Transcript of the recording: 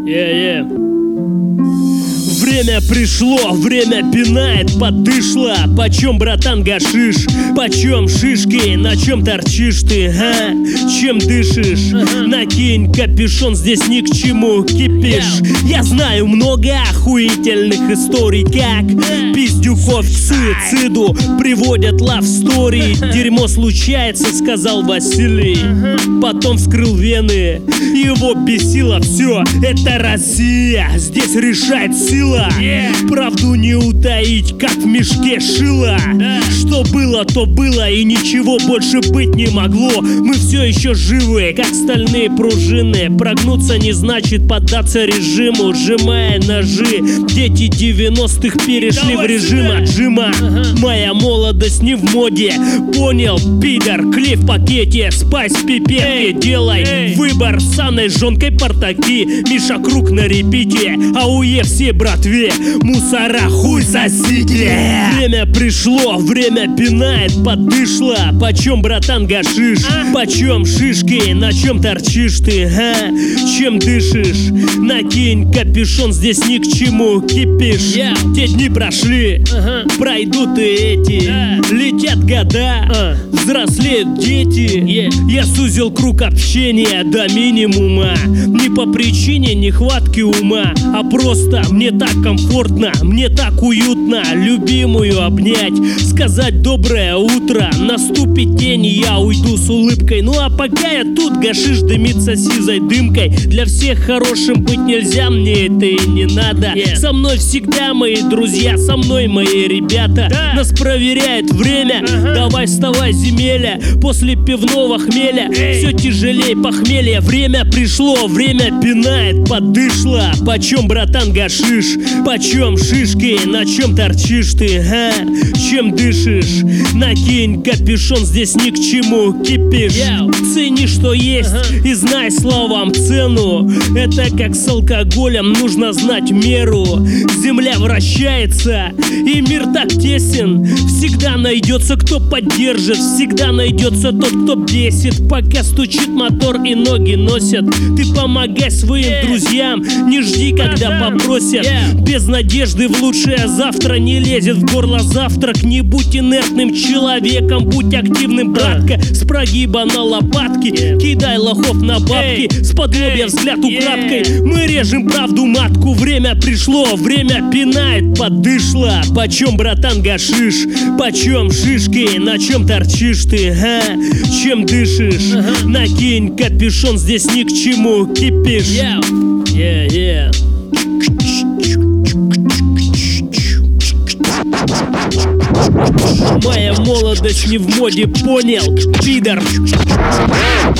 Время пришло, время пинает, подышло. Почем, братан, гашиш? Почем шишки? На чем торчишь ты, а? Чем дышишь? Накинь капюшон, здесь ни к чему кипишь. Я знаю много охуительных историй, как пиздюков к суициду приводят love story. Дерьмо случается, сказал Василий. Потом вскрыл вены, его бесило все. Это Россия, здесь решает сила. Правду не утаить, как в мешке шило. Что было, то было, и ничего больше быть не могло. Мы все еще живы, как стальные пружины. Прогнуться не значит поддаться режиму, сжимая ножи. Дети 90-х перешли в режим отжима. Моя молодость не в моде, понял, пидор. Клей в пакете, спайс в пипетке. Делай выбор с Анной жонкой портаки. Миша Круг на репите, ауе все братве. Мусора хуй сосите. Время пришло, время пинает, подышло. Почем, братан, гашиш? Почем шишки? На чем торчишь ты, а? Чем дышишь? Накинь капюшон, здесь ни к чему кипишь. Те дни прошли, пройдут и эти. Летят года, взрослеют дети. Я сузил круг общения до минимума. Не по причине нехватки ума, а просто мне так комфортно, мне так уютно любимую обнять, сказать доброе утро. Наступит день, и я уйду с улыбкой. Ну а пока я тут, гашиш дымится сизой дымкой. Для всех хорошим быть нельзя, мне это и не надо. Со мной всегда мои друзья, со мной мои ребята. Нас проверяет время, давай вставай, земеля. После пивного хмеля все тяжелее похмелья. Время пришло, время пинает, подышло. Почем, братан, гашиш? Почем шишки? На чем торчишь ты, а? Чем дышишь? Накинь капюшон, здесь ни к чему кипишь. Цени, что есть, и знай словам цену. Это как с алкоголем, нужно знать меру. Земля вращается, и мир так тесен. Всегда найдется, кто поддержит, всегда найдется тот, кто бесит. Пока стучит мотор и ноги носят, ты помогай своим друзьям, не жди, когда попросят. Без надежды в лучшее завтра не лезет в горло завтрак. Не будь инертным человеком, будь активным, братка. С прогиба на лопатки, кидай лохов на бабки. С-под лобья взгляд украдкой, мы режем правду матку. Время пришло, время пинает, подышло. Почем, братан, гашиш? Почем шишки? На чем торчишь ты, а? Чем дышишь? Накинь капюшон, здесь ни к чему кипишь. Моя молодость не в моде, понял, пидор.